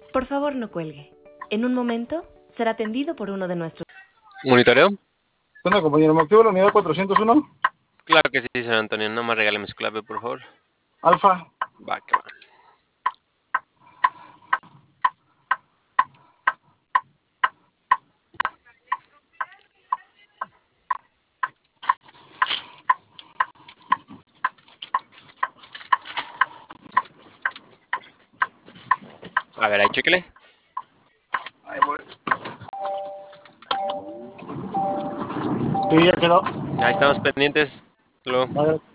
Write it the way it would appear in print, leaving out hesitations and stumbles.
Por favor, no cuelgue. En un momento será atendido por uno de nuestros... ¿Monitoreo? Bueno, compañero, ¿me activo la unidad 401? Claro que sí, señor Antonio. No me regáleme su clave, por favor. Alfa. Va, que va. A ver, ahí chéquele. Ahí voy. Sí, ya quedó. Ahí estamos pendientes. Luego. A ver.